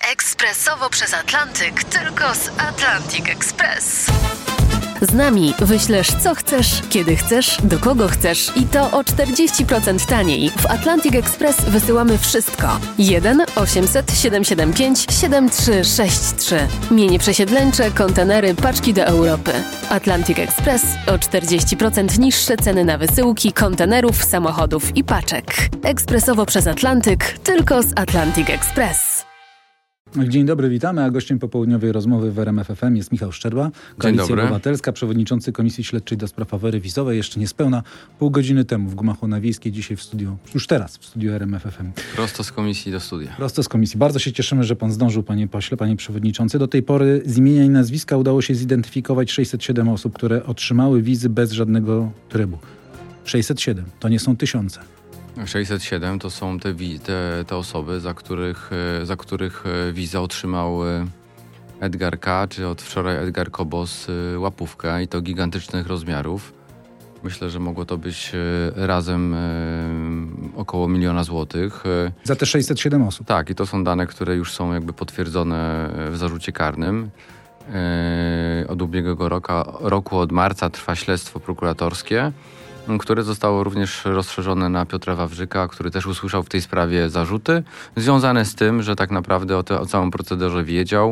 Ekspresowo przez Atlantyk, tylko z Atlantic Express. Z nami wyślesz co chcesz, kiedy chcesz, do kogo chcesz i to o 40% taniej. W Atlantic Express wysyłamy wszystko. 1 800 775 7363. Mienie przesiedleńcze, kontenery, paczki do Europy. Atlantic Express o 40% niższe ceny na wysyłki, kontenerów, samochodów i paczek. Ekspresowo przez Atlantyk, tylko z Atlantic Express. Dzień dobry, witamy, a gościem popołudniowej rozmowy w RMF FM jest Michał Szczerba, Koalicja Obywatelska, przewodniczący Komisji Śledczej do spraw afery wizowej. Jeszcze niespełna pół godziny temu w Gmachu na Wiejskiej, dzisiaj w studiu, już teraz w studiu RMF FM. Prosto z komisji do studia. Prosto z komisji. Bardzo się cieszymy, że pan zdążył, panie pośle, panie przewodniczący. Do tej pory z imienia i nazwiska udało się zidentyfikować 607 osób, które otrzymały wizy bez żadnego trybu. 607, to nie są tysiące. 607 to są te osoby, za których wizę otrzymał Edgar K., czy od wczoraj Edgar Kobos łapówkę i to gigantycznych rozmiarów. Myślę, że mogło to być razem około 1 000 000 złotych. Za te 607 osób? Tak, i to są dane, które już są jakby potwierdzone w zarzucie karnym. Od ubiegłego roku, od marca trwa śledztwo prokuratorskie, które zostało również rozszerzone na Piotra Wawrzyka, który też usłyszał w tej sprawie zarzuty, związane z tym, że tak naprawdę o całym procederze wiedział.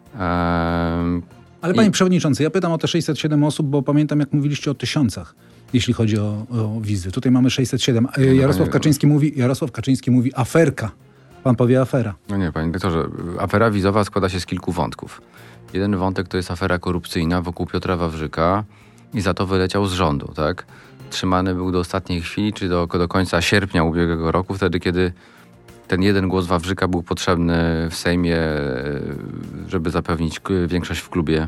Ale panie przewodniczący, ja pytam o te 607 osób, bo pamiętam, jak mówiliście o tysiącach, jeśli chodzi o wizy. Tutaj mamy 607. Jarosław Kaczyński mówi aferka. Pan powie afera. No nie, panie doktorze, afera wizowa składa się z kilku wątków. Jeden wątek to jest afera korupcyjna wokół Piotra Wawrzyka i za to wyleciał z rządu, tak? Trzymany był do ostatniej chwili, czy do końca sierpnia ubiegłego roku, wtedy kiedy ten jeden głos Wawrzyka był potrzebny w Sejmie, żeby zapewnić większość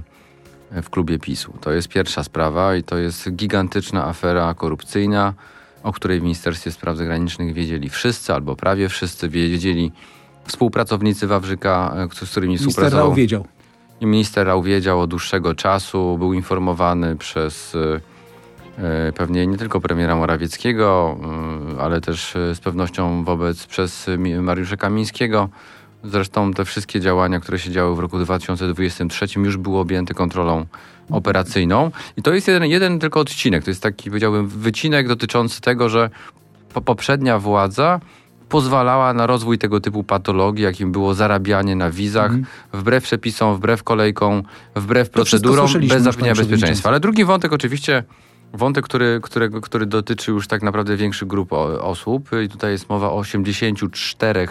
w klubie PiS-u. To jest pierwsza sprawa i to jest gigantyczna afera korupcyjna, o której w Ministerstwie Spraw Zagranicznych wiedzieli wszyscy, albo prawie wszyscy wiedzieli współpracownicy Wawrzyka, z którymi współpracował. Minister Rau wiedział. I minister Rau wiedział od dłuższego czasu, był informowany przez pewnie nie tylko premiera Morawieckiego, ale też z pewnością przez Mariusza Kamińskiego. Zresztą te wszystkie działania, które się działy w roku 2023 już były objęte kontrolą operacyjną. I to jest jeden tylko odcinek. To jest taki, powiedziałbym, wycinek dotyczący tego, że poprzednia władza pozwalała na rozwój tego typu patologii, jakim było zarabianie na wizach, wbrew przepisom, wbrew kolejkom, wbrew procedurom, bez zapewnienia bezpieczeństwa. Ale drugi wątek oczywiście, wątek, który dotyczy już tak naprawdę większych grup osób. I tutaj jest mowa o 83,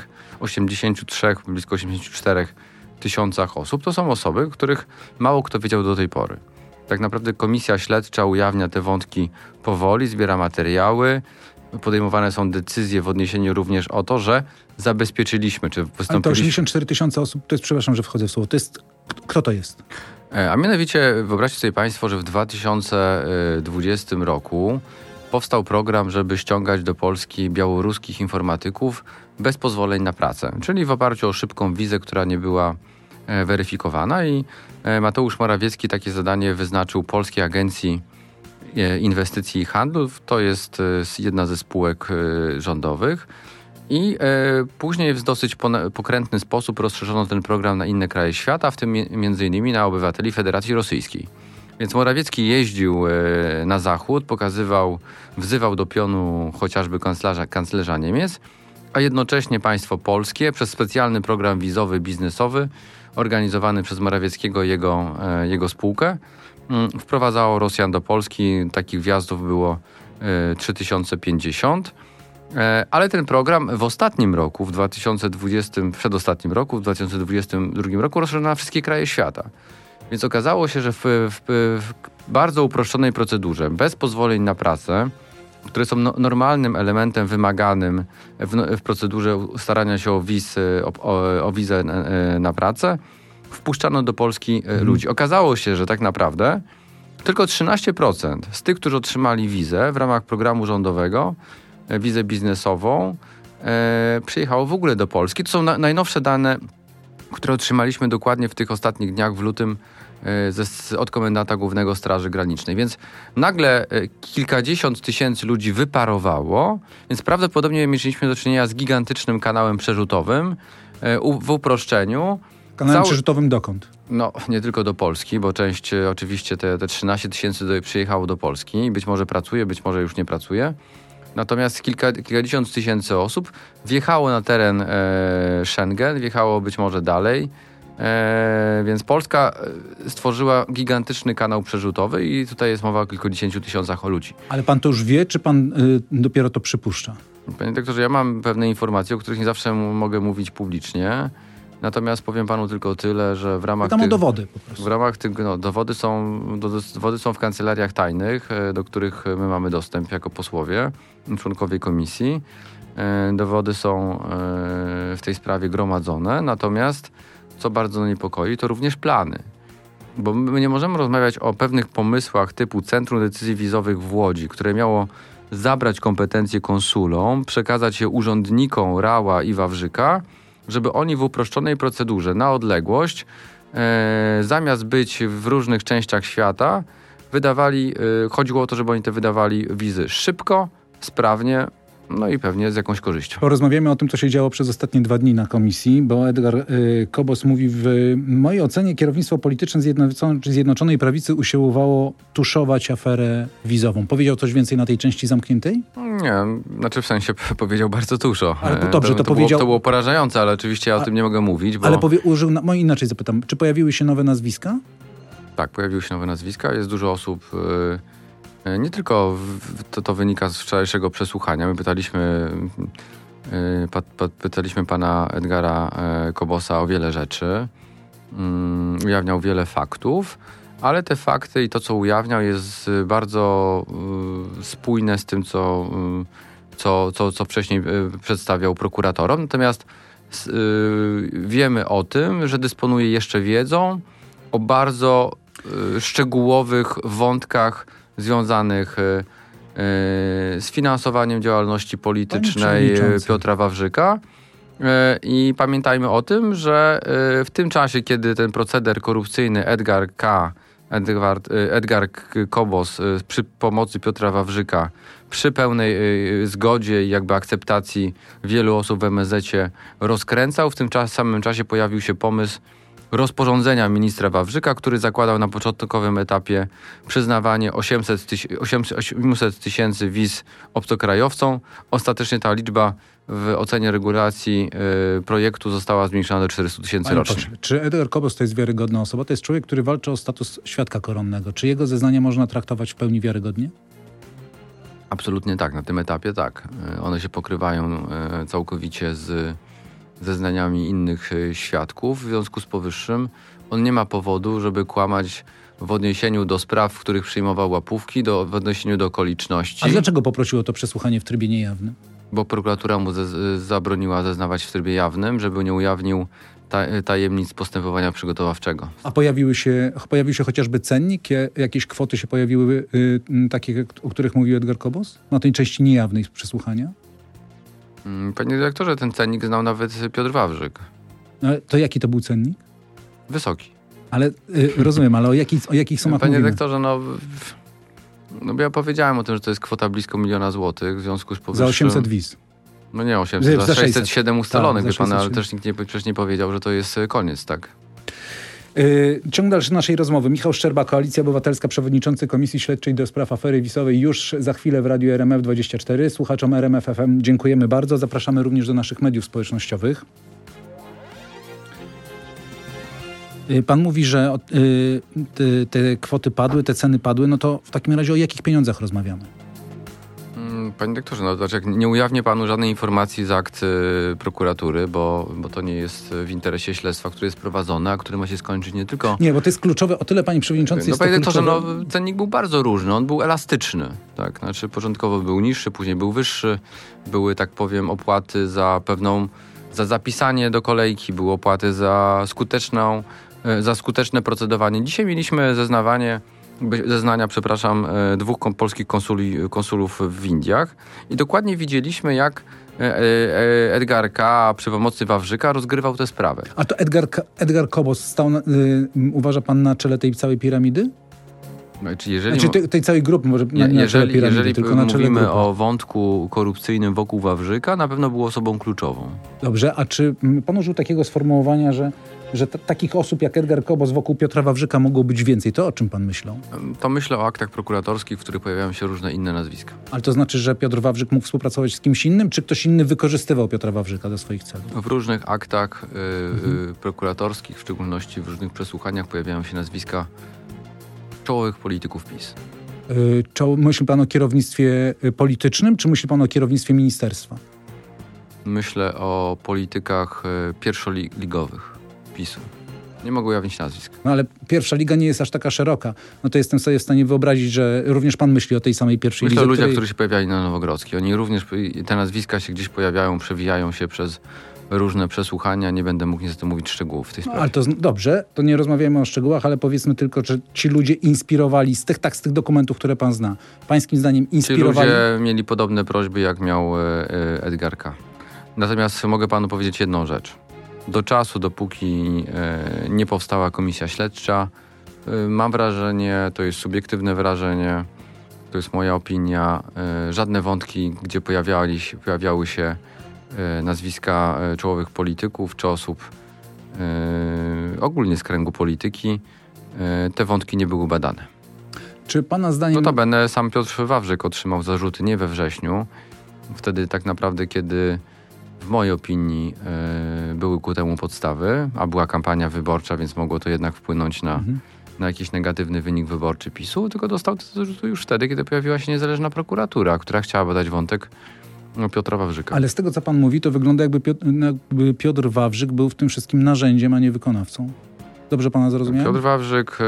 blisko 84 tysiącach osób. To są osoby, których mało kto wiedział do tej pory. Tak naprawdę komisja śledcza ujawnia te wątki powoli, zbiera materiały. Podejmowane są decyzje w odniesieniu również o to, że zabezpieczyliśmy, czy wystąpiliśmy... Ale to 84 tysiące osób, to jest, przepraszam, że wchodzę w słowo, kto to jest? A mianowicie wyobraźcie sobie państwo, że w 2020 roku powstał program, żeby ściągać do Polski białoruskich informatyków bez pozwoleń na pracę, czyli w oparciu o szybką wizę, która nie była weryfikowana, i Mateusz Morawiecki takie zadanie wyznaczył Polskiej Agencji Inwestycji i Handlu. To jest jedna ze spółek rządowych. I później w dosyć pokrętny sposób rozszerzono ten program na inne kraje świata, w tym m.in. na obywateli Federacji Rosyjskiej. Więc Morawiecki jeździł na zachód, wzywał do pionu chociażby kanclerza Niemiec, a jednocześnie państwo polskie przez specjalny program wizowy, biznesowy, organizowany przez Morawieckiego i jego spółkę, wprowadzało Rosjan do Polski. Takich wjazdów było 3050. Ale ten program w ostatnim roku, w 2022 roku rozszerzono na wszystkie kraje świata. Więc okazało się, że w bardzo uproszczonej procedurze, bez pozwoleń na pracę, które są normalnym elementem wymaganym w procedurze starania się o wizę na pracę, wpuszczano do Polski ludzi. Okazało się, że tak naprawdę tylko 13% z tych, którzy otrzymali wizę w ramach programu rządowego, wizę biznesową, przyjechało w ogóle do Polski. To są najnowsze dane, które otrzymaliśmy dokładnie w tych ostatnich dniach, w lutym, od komendanta głównego Straży Granicznej. Więc nagle kilkadziesiąt tysięcy ludzi wyparowało, więc prawdopodobnie mieliśmy do czynienia z gigantycznym kanałem przerzutowym, w uproszczeniu. Kanałem przerzutowym dokąd? No, nie tylko do Polski, bo część, oczywiście te 13 000 przyjechało do Polski i być może pracuje, być może już nie pracuje. Natomiast kilkadziesiąt tysięcy osób wjechało na teren Schengen, wjechało być może dalej. Więc Polska stworzyła gigantyczny kanał przerzutowy i tutaj jest mowa o kilkudziesięciu tysiącach ludzi. Ale pan to już wie, czy pan dopiero to przypuszcza? Panie doktorze, ja mam pewne informacje, o których nie zawsze mogę mówić publicznie. Natomiast powiem panu tylko tyle, że w ramach o dowody po prostu. W ramach tych, dowody są w kancelariach tajnych, do których my mamy dostęp jako posłowie, członkowie komisji. Dowody są w tej sprawie gromadzone, natomiast co bardzo niepokoi, to również plany. Bo my nie możemy rozmawiać o pewnych pomysłach typu Centrum Decyzji Wizowych w Łodzi, które miało zabrać kompetencje konsulom, przekazać je urzędnikom Rała i Wawrzyka, żeby oni w uproszczonej procedurze na odległość, zamiast być w różnych częściach świata, chodziło o to, żeby oni te wydawali wizy szybko, sprawnie, no i pewnie z jakąś korzyścią. Porozmawiamy o tym, co się działo przez ostatnie 2 dni na komisji, bo Edgar Kobos mówi, w mojej ocenie kierownictwo polityczne Zjednoczonej Prawicy usiłowało tuszować aferę wizową. Powiedział coś więcej na tej części zamkniętej? Nie, znaczy w sensie powiedział bardzo dużo. Ale dobrze, to powiedział... To było porażające, ale oczywiście ja o tym nie mogę mówić, bo... Ale może inaczej zapytam, czy pojawiły się nowe nazwiska? Tak, pojawiły się nowe nazwiska. Jest dużo osób... Nie tylko to wynika z wczorajszego przesłuchania. My pytaliśmy pana Edgara Kobosa o wiele rzeczy. Ujawniał wiele faktów, ale te fakty i to, co ujawniał, jest bardzo spójne z tym, co wcześniej przedstawiał prokuratorom. Natomiast wiemy o tym, że dysponuje jeszcze wiedzą o bardzo szczegółowych wątkach związanych z finansowaniem działalności politycznej Piotra Wawrzyka. I pamiętajmy o tym, że w tym czasie, kiedy ten proceder korupcyjny Edgar Kobos przy pomocy Piotra Wawrzyka, przy pełnej zgodzie i jakby akceptacji wielu osób w MSZ-cie rozkręcał, w tym samym czasie pojawił się pomysł rozporządzenia ministra Wawrzyka, który zakładał na początkowym etapie przyznawanie 800 tysięcy wiz obcokrajowcom. Ostatecznie ta liczba w ocenie regulacji projektu została zmniejszona do 400 tysięcy rocznie. Czy Edgar Kobos to jest wiarygodna osoba? To jest człowiek, który walczy o status świadka koronnego. Czy jego zeznania można traktować w pełni wiarygodnie? Absolutnie tak. Na tym etapie tak. One się pokrywają całkowicie z zeznaniami innych świadków. W związku z powyższym on nie ma powodu, żeby kłamać w odniesieniu do spraw, w których przyjmował łapówki, w odniesieniu do okoliczności. A dlaczego poprosił o to przesłuchanie w trybie niejawnym? Bo prokuratura mu zabroniła zeznawać w trybie jawnym, żeby nie ujawnił tajemnic postępowania przygotowawczego. A pojawił się chociażby cennik? Jakieś kwoty się pojawiły takie, o których mówił Edgar Kobos? Na tej części niejawnej przesłuchania? Panie dyrektorze, ten cennik znał nawet Piotr Wawrzyk. To jaki to był cennik? Wysoki. Ale rozumiem, ale o jakich sumach Panie mówimy? dyrektorze, ja powiedziałem o tym, że to jest kwota blisko 1 000 000 złotych, w związku z powyższym... Za 800 wiz. No nie 800, za 607 ustalonych, tak, wie pan, ale też nikt przecież nie powiedział, że to jest koniec, tak? Ciąg dalszy naszej rozmowy. Michał Szczerba, Koalicja Obywatelska, przewodniczący Komisji Śledczej do spraw afery wizowej, już za chwilę w Radiu RMF24. Słuchaczom RMF FM dziękujemy bardzo. Zapraszamy również do naszych mediów społecznościowych. Pan mówi, że te kwoty padły, te ceny padły, no to w takim razie o jakich pieniądzach rozmawiamy? Panie doktorze, nie ujawnię panu żadnej informacji z akt prokuratury, bo to nie jest w interesie śledztwa, które jest prowadzone, a które ma się skończyć nie tylko... Nie, bo to jest kluczowe, o tyle panie przewodniczący jest panie doktorze, cennik był bardzo różny, on był elastyczny, tak, znaczy początkowo był niższy, później był wyższy, były, tak powiem, opłaty za zapisanie do kolejki, były opłaty za skuteczne procedowanie. Dzisiaj mieliśmy zeznania, 2 polskich konsulów w Indiach i dokładnie widzieliśmy, jak Edgar K. przy pomocy Wawrzyka rozgrywał tę sprawę. A to Edgar Kobos stał, uważa pan, na czele tej całej piramidy? tej całej grupy, może jeżeli tylko na czele mówimy grupy. o wątku korupcyjnym wokół Wawrzyka, na pewno był osobą kluczową. Dobrze, a czy pan użył takiego sformułowania, że takich osób jak Edgar Kobos wokół Piotra Wawrzyka mogło być więcej? To o czym pan myślał? To myślę o aktach prokuratorskich, w których pojawiają się różne inne nazwiska. Ale to znaczy, że Piotr Wawrzyk mógł współpracować z kimś innym, czy ktoś inny wykorzystywał Piotra Wawrzyka do swoich celów? W różnych aktach prokuratorskich, w szczególności w różnych przesłuchaniach, pojawiają się nazwiska czołowych polityków PiS. Myśli pan o kierownictwie politycznym, czy myśli pan o kierownictwie ministerstwa? Myślę o politykach pierwszoligowych PiS-u. Nie mogę ujawnić nazwisk. No ale pierwsza liga nie jest aż taka szeroka. No to jestem sobie w stanie wyobrazić, że również pan myśli o tej samej pierwszej lidze. Myślę o ludziach, którzy się pojawiali na Nowogrodzkiej. Oni również, te nazwiska się gdzieś pojawiają, przewijają się przez różne przesłuchania. Nie będę mógł niestety mówić szczegółów w tej sprawie. Ale to dobrze, to nie rozmawiamy o szczegółach, ale powiedzmy tylko, że ci ludzie inspirowali z tych dokumentów, które pan zna. Pańskim zdaniem inspirowali... Ci ludzie mieli podobne prośby, jak miał Edgar K. Natomiast mogę panu powiedzieć jedną rzecz. Do czasu, dopóki nie powstała komisja śledcza, mam wrażenie, to jest subiektywne wrażenie, to jest moja opinia, żadne wątki, gdzie pojawiały się nazwiska czołowych polityków czy osób ogólnie z kręgu polityki, te wątki nie były badane. Czy pana zdaniem... Notabene sam Piotr Wawrzyk otrzymał zarzuty nie we wrześniu, wtedy tak naprawdę, kiedy w mojej opinii były ku temu podstawy, a była kampania wyborcza, więc mogło to jednak wpłynąć na jakiś negatywny wynik wyborczy PiS-u, tylko dostał te zarzuty już wtedy, kiedy pojawiła się niezależna prokuratura, która chciała badać wątek Piotra Wawrzyka. Ale z tego, co pan mówi, to wygląda jakby Piotr Wawrzyk był w tym wszystkim narzędziem, a nie wykonawcą. Dobrze pana zrozumiałem? Piotr Wawrzyk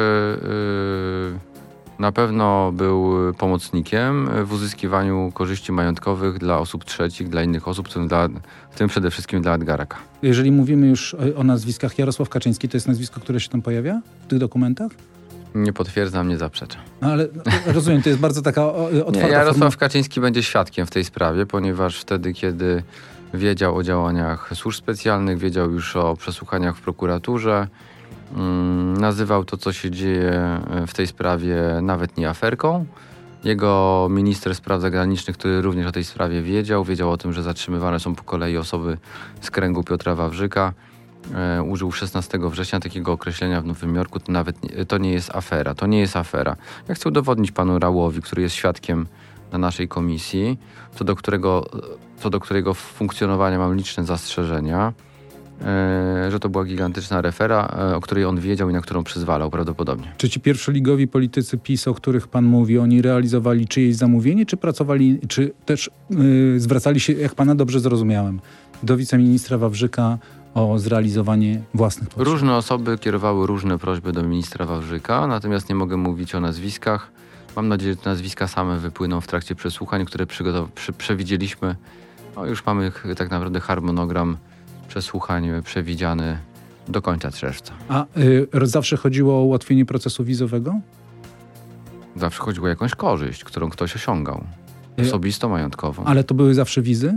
na pewno był pomocnikiem w uzyskiwaniu korzyści majątkowych dla osób trzecich, dla innych osób, w tym przede wszystkim dla Edgara K. Jeżeli mówimy już o nazwiskach, Jarosław Kaczyński to jest nazwisko, które się tam pojawia w tych dokumentach? Nie potwierdzam, nie zaprzeczam. No ale rozumiem, to jest bardzo taka otwarta Jarosław Kaczyński będzie świadkiem w tej sprawie, ponieważ wtedy, kiedy wiedział o działaniach służb specjalnych, wiedział już o przesłuchaniach w prokuraturze, nazywał to, co się dzieje w tej sprawie, nawet nie aferką. Jego minister spraw zagranicznych, który również o tej sprawie wiedział o tym, że zatrzymywane są po kolei osoby z kręgu Piotra Wawrzyka. Użył 16 września takiego określenia w Nowym Jorku, to nie jest afera. To nie jest afera. Ja chcę udowodnić panu Rałowi, który jest świadkiem na naszej komisji, co do którego funkcjonowania mam liczne zastrzeżenia, że to była gigantyczna afera, o której on wiedział i na którą przyzwalał prawdopodobnie. Czy ci pierwszoligowi politycy PiS, o których pan mówi, oni realizowali czyjeś zamówienie, czy pracowali, czy też zwracali się, jak pana dobrze zrozumiałem, do wiceministra Wawrzyka o zrealizowanie własnych potrzeb? Różne osoby kierowały różne prośby do ministra Wawrzyka, natomiast nie mogę mówić o nazwiskach. Mam nadzieję, że te nazwiska same wypłyną w trakcie przesłuchań, które przewidzieliśmy. No, już mamy tak naprawdę harmonogram przesłuchań przewidziany do końca czerwca. A zawsze chodziło o ułatwienie procesu wizowego? Zawsze chodziło o jakąś korzyść, którą ktoś osiągał. Osobistą, majątkową. Ale to były zawsze wizy?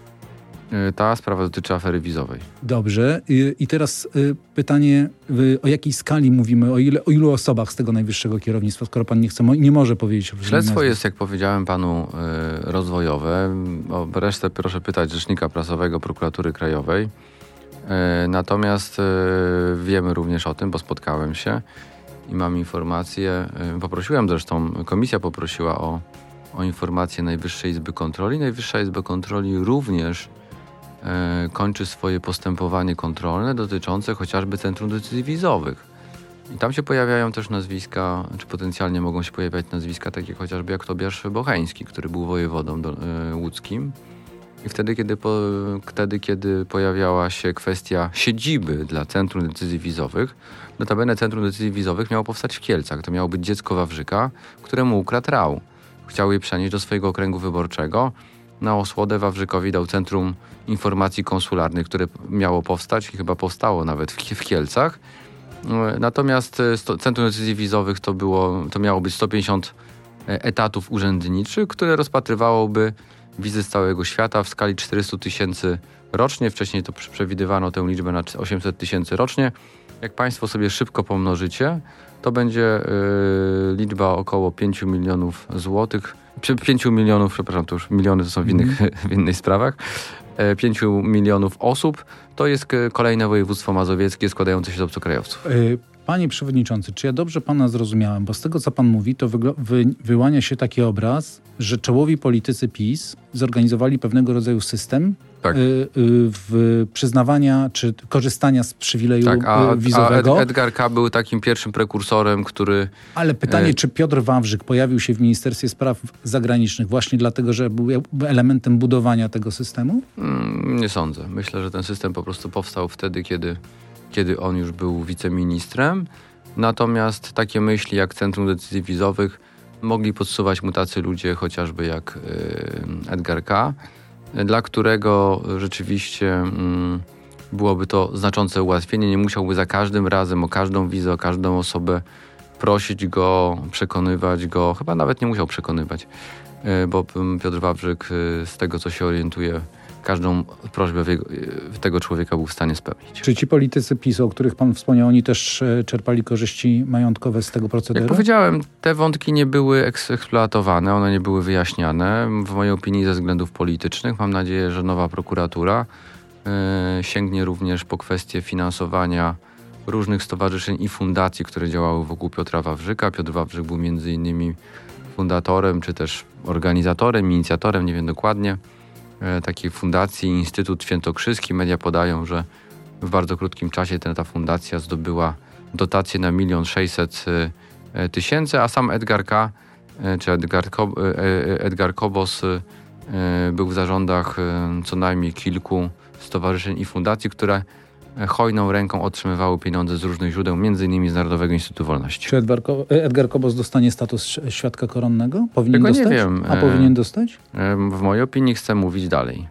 Ta sprawa dotyczy afery wizowej. Dobrze. I teraz pytanie, o jakiej skali mówimy, o ilu osobach z tego najwyższego kierownictwa, skoro pan nie może powiedzieć o Śledztwo jest, jak powiedziałem panu, rozwojowe. O resztę proszę pytać rzecznika prasowego Prokuratury Krajowej. Natomiast wiemy również o tym, bo spotkałem się i mam informacje. Poprosiłem zresztą, komisja poprosiła o informacje Najwyższej Izby Kontroli. Najwyższa Izba Kontroli również kończy swoje postępowanie kontrolne dotyczące chociażby Centrum Decyzji Wizowych. I tam się pojawiają też nazwiska, czy potencjalnie mogą się pojawiać nazwiska takie chociażby jak Tobiasz Bocheński, który był wojewodą łódzkim. I wtedy, kiedy pojawiała się kwestia siedziby dla Centrum Decyzji Wizowych, notabene Centrum Decyzji Wizowych miało powstać w Kielcach. To miało być dziecko Wawrzyka, któremu ukradł rał. Chciał je przenieść do swojego okręgu wyborczego. Na osłodę Wawrzykowi dał Centrum Informacji Konsularnych, które miało powstać i chyba powstało nawet w Kielcach. Natomiast Centrum Decyzji Wizowych to miało być 150 etatów urzędniczych, które rozpatrywałoby wizy z całego świata w skali 400 000 rocznie. Wcześniej to przewidywano tę liczbę na 800 000 rocznie. Jak państwo sobie szybko pomnożycie, to będzie liczba około 5 milionów złotych. 5 milionów, przepraszam, to już miliony to są w innych sprawach. 5 milionów osób to jest kolejne województwo mazowieckie składające się z obcokrajowców. Panie przewodniczący, czy ja dobrze pana zrozumiałem? Bo z tego, co pan mówi, to wyłania się taki obraz, że czołowi politycy PiS zorganizowali pewnego rodzaju system przyznawania czy korzystania z przywileju wizowego. A Edgar K. był takim pierwszym prekursorem, który... Ale pytanie, czy Piotr Wawrzyk pojawił się w Ministerstwie Spraw Zagranicznych właśnie dlatego, że był elementem budowania tego systemu? Nie sądzę. Myślę, że ten system po prostu powstał wtedy, kiedy on już był wiceministrem. Natomiast takie myśli jak Centrum Decyzji Wizowych mogli podsuwać mu tacy ludzie, chociażby jak Edgar K., dla którego rzeczywiście byłoby to znaczące ułatwienie. Nie musiałby za każdym razem o każdą wizę, o każdą osobę prosić go, przekonywać go. Chyba nawet nie musiał przekonywać, bo Piotr Wawrzyk, z tego co się orientuje, każdą prośbę tego człowieka był w stanie spełnić. Czy ci politycy PiS-u, o których pan wspomniał, oni też czerpali korzyści majątkowe z tego procederu? Jak powiedziałem, te wątki nie były eksploatowane, one nie były wyjaśniane. W mojej opinii ze względów politycznych. Mam nadzieję, że nowa prokuratura sięgnie również po kwestię finansowania różnych stowarzyszeń i fundacji, które działały wokół Piotra Wawrzyka. Piotr Wawrzyk był między innymi fundatorem, czy też organizatorem, inicjatorem, nie wiem dokładnie, takiej fundacji Instytut Świętokrzyski. Media podają, że w bardzo krótkim czasie ta fundacja zdobyła dotację na 1 600 000, a sam Edgar K., czy Edgar Kobos był w zarządach co najmniej kilku stowarzyszeń i fundacji, które hojną ręką otrzymywały pieniądze z różnych źródeł, m.in. z Narodowego Instytutu Wolności. Czy Edgar Kobos dostanie status świadka koronnego? Powinien Tego dostać? nie wiem. A powinien dostać? W mojej opinii chcę mówić dalej.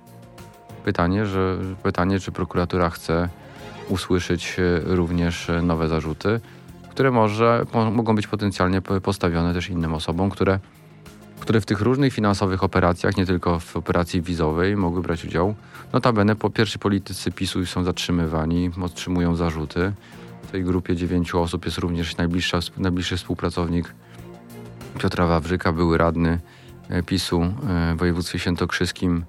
Pytanie, czy prokuratura chce usłyszeć również nowe zarzuty, które mogą być potencjalnie postawione też innym osobom, które w tych różnych finansowych operacjach, nie tylko w operacji wizowej, mogły brać udział. Notabene pierwsi politycy PiS-u są zatrzymywani, otrzymują zarzuty. W tej grupie 9 osób jest również najbliższy współpracownik Piotra Wawrzyka, były radny PiS-u w województwie świętokrzyskim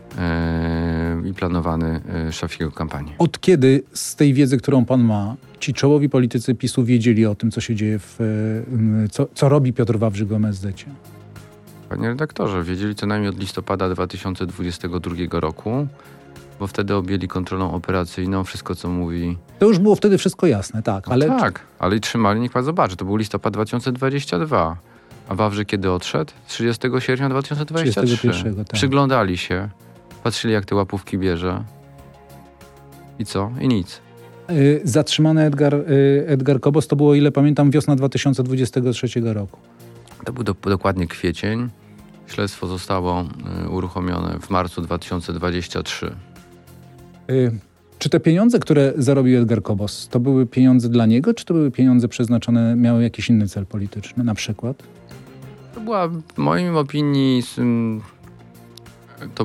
i planowany szef jego kampanii. Od kiedy z tej wiedzy, którą pan ma, ci czołowi politycy PiS-u wiedzieli o tym, co się dzieje, co robi Piotr Wawrzyk w MSZ-cie? Panie redaktorze, wiedzieli co najmniej od listopada 2022 roku, bo wtedy objęli kontrolą operacyjną wszystko, co mówi... To już było wtedy wszystko jasne, tak. Ale... No tak, ale i trzymali, niech pan zobaczy, to był listopad 2022. A Wawrzyk kiedy odszedł? 30 sierpnia 2023. 31, tak. Przyglądali się, patrzyli jak te łapówki bierze. I co? I nic. Zatrzymany Edgar Kobos to było, ile pamiętam, wiosna 2023 roku. To był dokładnie kwiecień. Śledztwo zostało uruchomione w marcu 2023. Czy te pieniądze, które zarobił Edgar Kobos, to były pieniądze dla niego, czy to były pieniądze przeznaczone, miały jakiś inny cel polityczny, na przykład? To była, w mojej opinii, to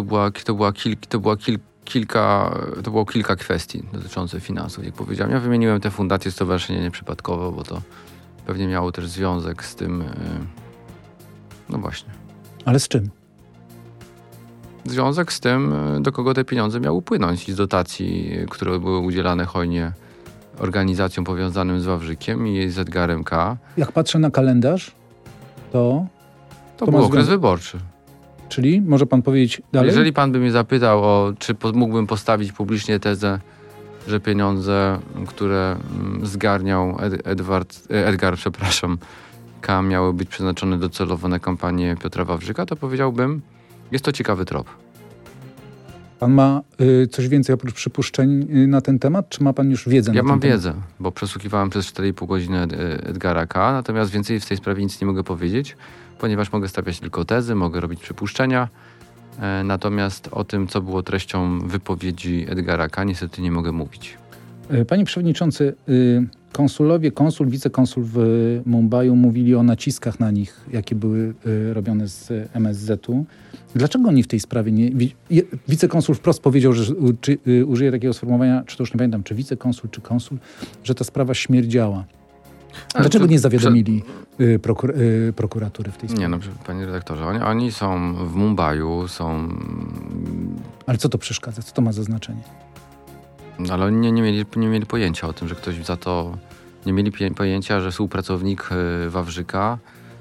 było kilka kwestii dotyczących finansów, jak powiedziałem. Ja wymieniłem te fundacje, stowarzyszenia nieprzypadkowo, bo to pewnie miało też związek z tym, no właśnie. Ale z czym? Związek z tym, do kogo te pieniądze miały płynąć, z dotacji, które były udzielane hojnie organizacjom powiązanym z Wawrzykiem i z Edgarem K. Jak patrzę na kalendarz, to był okres wyborczy. Czyli może pan powiedzieć dalej? Jeżeli pan by mnie zapytał, czy mógłbym postawić publicznie tezę, że pieniądze, które zgarniał Edgar K. miały być przeznaczone docelowo na kampanię Piotra Wawrzyka, to powiedziałbym, jest to ciekawy trop. Pan ma coś więcej oprócz przypuszczeń na ten temat, czy ma pan już wiedzę na ten temat? Ja mam wiedzę, bo przesłuchiwałem przez 4,5 godziny Edgara K., natomiast więcej w tej sprawie nic nie mogę powiedzieć, ponieważ mogę stawiać tylko tezy, mogę robić przypuszczenia, natomiast o tym, co było treścią wypowiedzi Edgara K., niestety nie mogę mówić. Panie przewodniczący, konsul, wicekonsul w Mumbaiu mówili o naciskach na nich, jakie były robione z MSZ-u. Dlaczego oni w tej sprawie nie... Wicekonsul wprost powiedział, że użyje takiego sformułowania, czy to już nie pamiętam, czy wicekonsul, czy konsul, że ta sprawa śmierdziała. Dlaczego nie zawiadomili prokuratury w tej sprawie? Nie, panie redaktorze, oni są w Mumbaiu, są... Ale co to przeszkadza? Co to ma za znaczenie? Ale oni nie mieli pojęcia o tym, że ktoś za to... Nie mieli pojęcia, że współpracownik Wawrzyka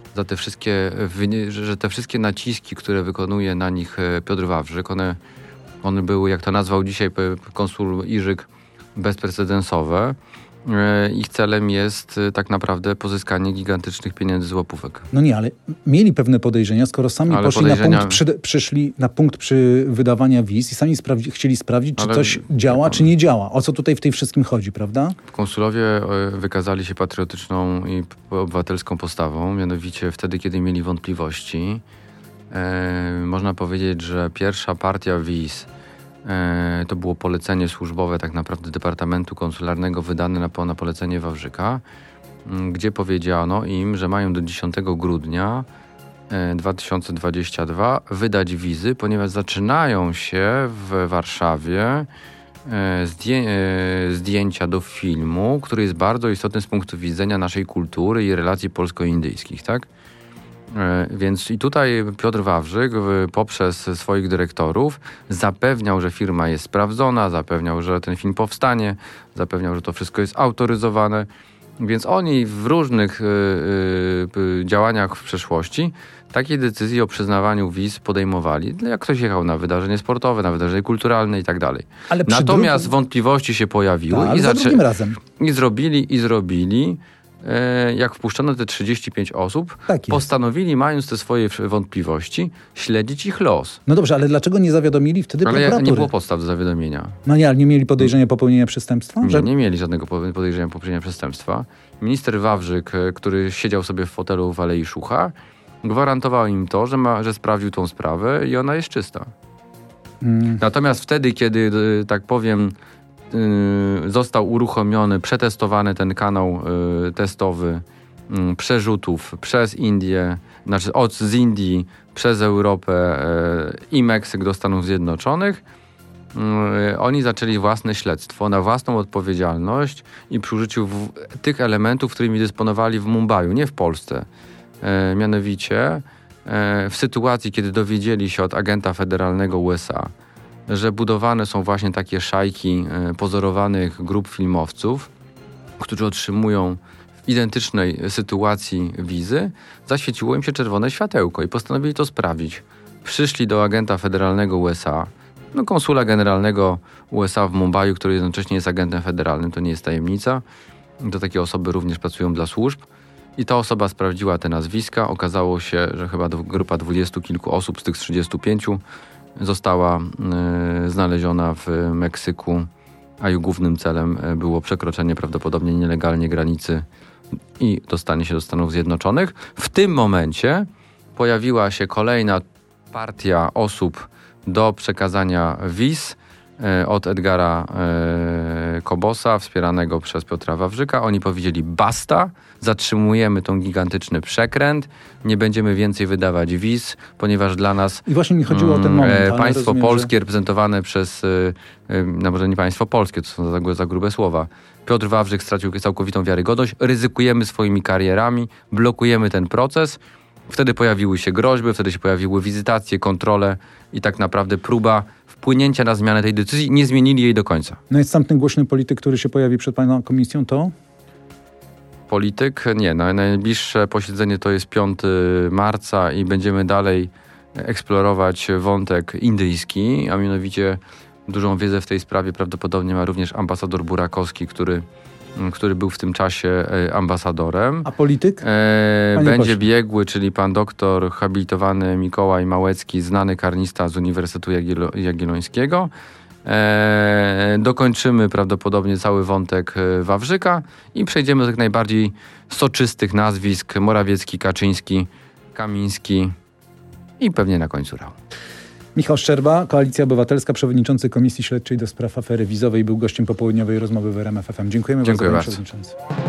że te wszystkie naciski, które wykonuje na nich Piotr Wawrzyk, one były, jak to nazwał dzisiaj konsul Iżyk, bezprecedensowe. Ich celem jest tak naprawdę pozyskanie gigantycznych pieniędzy z łapówek. No nie, ale mieli pewne podejrzenia, skoro sami przyszli na punkt przy wydawania wiz i sami chcieli sprawdzić, czy coś działa, czy nie działa. O co tutaj w tej wszystkim chodzi, prawda? Konsulowie wykazali się patriotyczną i obywatelską postawą, mianowicie wtedy, kiedy mieli wątpliwości. Można powiedzieć, że pierwsza partia wiz to było polecenie służbowe tak naprawdę Departamentu Konsularnego wydane na polecenie Wawrzyka, gdzie powiedziano im, że mają do 10 grudnia 2022 wydać wizy, ponieważ zaczynają się w Warszawie zdjęcia do filmu, który jest bardzo istotny z punktu widzenia naszej kultury i relacji polsko-indyjskich, tak? Więc i tutaj Piotr Wawrzyk poprzez swoich dyrektorów zapewniał, że firma jest sprawdzona, zapewniał, że ten film powstanie, zapewniał, że to wszystko jest autoryzowane. Więc oni w różnych działaniach w przeszłości takie decyzje o przyznawaniu wiz podejmowali. Jak ktoś jechał na wydarzenie sportowe, na wydarzenie kulturalne i tak dalej. Natomiast wątpliwości się pojawiły i zrobili. Jak wpuszczono te 35 osób, postanowili, mając te swoje wątpliwości, śledzić ich los. No dobrze, ale dlaczego nie zawiadomili wtedy prokuratury? Nie było podstaw do zawiadomienia. No nie, ale nie mieli podejrzenia popełnienia przestępstwa? Nie mieli żadnego podejrzenia popełnienia przestępstwa. Minister Wawrzyk, który siedział sobie w fotelu w Alei Szucha, gwarantował im to, że sprawdził tą sprawę i ona jest czysta. Natomiast wtedy, kiedy, tak powiem, został uruchomiony, przetestowany ten kanał testowy przerzutów przez Indię, z Indii przez Europę i Meksyk do Stanów Zjednoczonych, oni zaczęli własne śledztwo na własną odpowiedzialność i przy użyciu tych elementów, którymi dysponowali w Mumbaiu, nie w Polsce. Mianowicie w sytuacji, kiedy dowiedzieli się od agenta federalnego USA, że budowane są właśnie takie szajki pozorowanych grup filmowców, którzy otrzymują w identycznej sytuacji wizy, zaświeciło im się czerwone światełko i postanowili to sprawdzić. Przyszli do agenta federalnego USA, konsula generalnego USA w Mumbaiu, który jednocześnie jest agentem federalnym, to nie jest tajemnica. To takie osoby również pracują dla służb. I ta osoba sprawdziła te nazwiska. Okazało się, że chyba grupa 20 kilku osób z tych 35 została znaleziona w Meksyku, a jej głównym celem było przekroczenie prawdopodobnie nielegalnie granicy i dostanie się do Stanów Zjednoczonych. W tym momencie pojawiła się kolejna partia osób do przekazania wiz od Edgara Kobosa, wspieranego przez Piotra Wawrzyka. Oni powiedzieli basta, zatrzymujemy tą gigantyczny przekręt, nie będziemy więcej wydawać wiz, ponieważ dla nas i właśnie mi chodziło o ten moment, państwo polskie reprezentowane przez, no może nie państwo polskie, to są za grube słowa, Piotr Wawrzyk stracił całkowitą wiarygodność, ryzykujemy swoimi karierami, blokujemy ten proces. Wtedy pojawiły się groźby, wtedy się pojawiły wizytacje, kontrole i tak naprawdę próba wpłynięcia na zmianę tej decyzji. Nie zmienili jej do końca. No jest sam ten głośny polityk, który się pojawi przed paną komisją, to? Polityk? Nie. Najbliższe posiedzenie to jest 5 marca i będziemy dalej eksplorować wątek indyjski, a mianowicie dużą wiedzę w tej sprawie prawdopodobnie ma również ambasador Burakowski, który był w tym czasie ambasadorem. A polityk? Będzie biegły, czyli pan doktor habilitowany Mikołaj Małecki, znany karnista z Uniwersytetu Jagiellońskiego. Dokończymy prawdopodobnie cały wątek Wawrzyka i przejdziemy do tych najbardziej soczystych nazwisk: Morawiecki, Kaczyński, Kamiński i pewnie na końcu Rau. Michał Szczerba, Koalicja Obywatelska, przewodniczący Komisji Śledczej do spraw afery wizowej, był gościem popołudniowej rozmowy w RMF FM. Dziękujemy bardzo, panie przewodniczący.